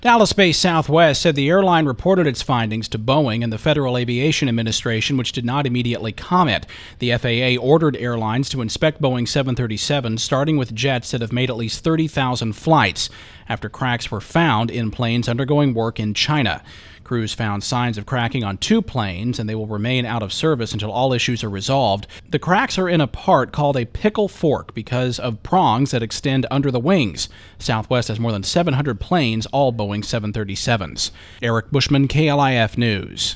Dallas-based Southwest said the airline reported its findings to Boeing and the Federal Aviation Administration, which did not immediately comment. The FAA ordered airlines to inspect Boeing 737s, starting with jets that have made at least 30,000 flights, after cracks were found in planes undergoing work in China. Crews found signs of cracking on 2 planes, and they will remain out of service until all issues are resolved. The cracks are in a part called a pickle fork because of prongs that extend under the wings. Southwest has more than 700 planes, all Boeing 737s. Eric Bushman, KLIF News.